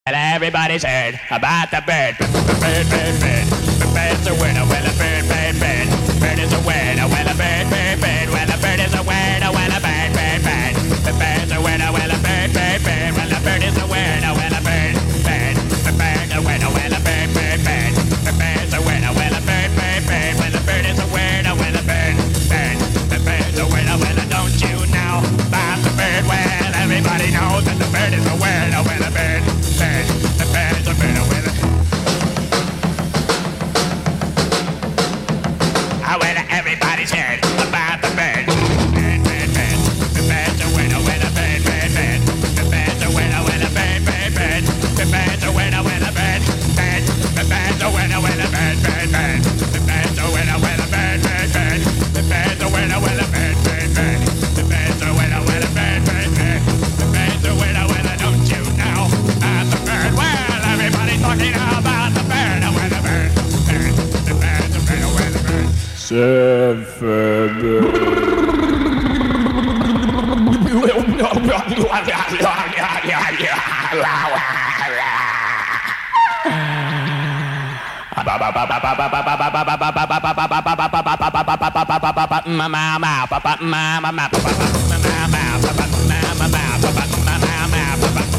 Everybody's heard about the bird. Bird, bird, bird. The bird's a winner. Well, a bird, bird, bird. Bird is a winner. Well, a bird, bird, bird. Well, a bird is a winner. Well, a bird, bird, bird. The bird's a winner. Well, a bird, bird, bird. Well, a bird is a winner. Well, a bird, bird. The bird's a winner. Well, a bird, bird, bird. The bird's a winner. Well, a bird, bird, bird. Well, the bird is a winner. Well, a bird, bird. The bird's a winner. Well, don't you know about the bird? Well, everybody knows that the bird is a winner. Well, a bird, bird. The bird's a winner. Well, everybody's heard about the bird. Bird, bird, bird. The bird's a winner. Well, a bird, bird, bird. The bird's a winner. Well, a bird, bird, bird. The bird's a winner. Well, a bird, bird. The bird's a winner. Well, a bird, bird, bird. The bird's a winner. Well, a bird, bird, bird. The bird's a winner. Well, a bird, bird, bird. The bird's a winner. Well, a bird, bird, bird. The bird's a winner. Well, don't you know about the bird? Well, everybody's talking about the bird. Well, the bird, bird. The bird's a winner. Well, the bird. Mama